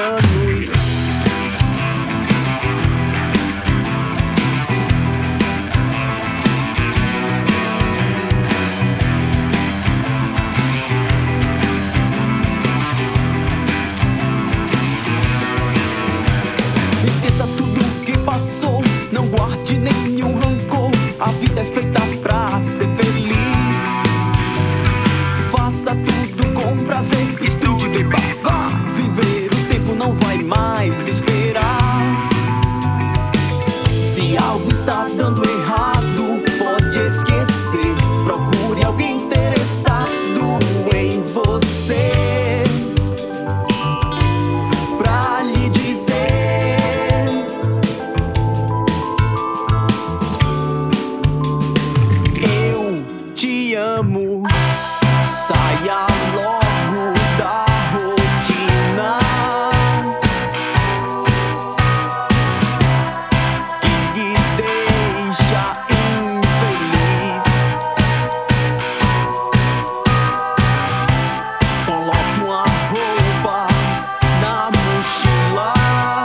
anos. Esqueça tudo que passou, não guarde nenhum rancor. A vida é feita pra ser feliz. Faça tudo com prazer, estude, beba, vá viver. O tempo não vai mais esperar. Se algo está dando errado, pode esquecer. Procure alguém interessado em você pra lhe dizer: eu te amo. Saia logo da rotina que lhe deixa infeliz. Coloque uma roupa na mochila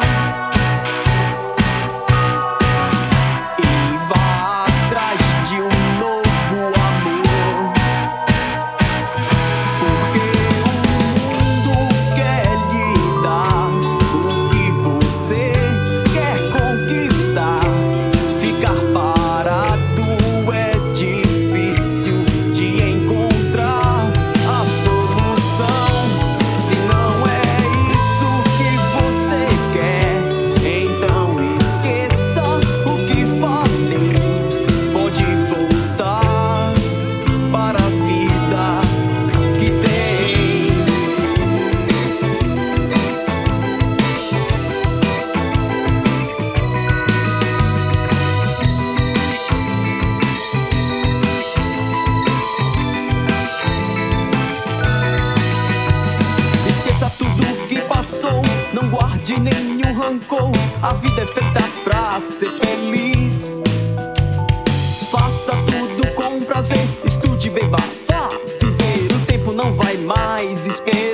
e vá atrás de um novo amor. Porque o mundo quer lhe dar o que você quer conquistar. Ficar parado é difícil de encontrar a solução. Se não é isso que você quer, então esqueça o que falei. Pode voltar para a vida que tem. Esqueça tudo que passou, não guarde nenhum rancor. A vida é feita pra ser feliz. Faça tudo com prazer, estude, beba, vá viver. O tempo não vai mais esperar.